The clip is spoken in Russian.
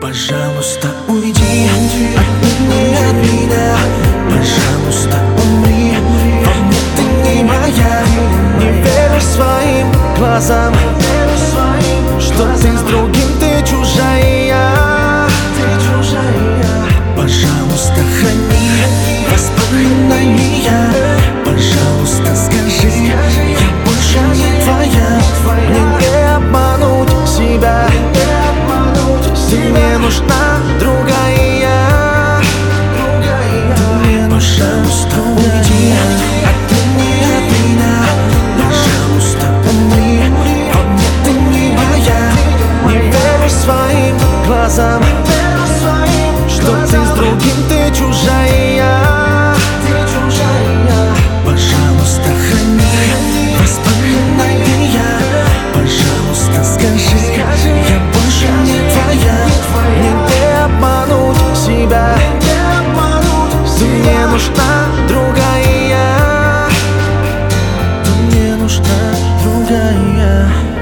Пожалуйста, уйди от меня. Пожалуйста, умри. Во мне ты не моя. Не верю своим глазам, что ты с другим, ты чужая. Пожалуйста, храни воспоминания. Пожалуйста, скажи, я больше не твоя. Мне не обмануть себя. Ты мне нужна другая. Ты мне нужна, пожалуйста, уйди от меня. Пожалуйста, умри. Во мне ты не моя. Не верю своим глазам, что ты с другим, ты чужая. Пожалуйста, храни воспоминания. Пожалуйста, скажи, я больше не твоя. Мне не обмануть себя. Ты мне нужна другая. Ты мне нужна другая.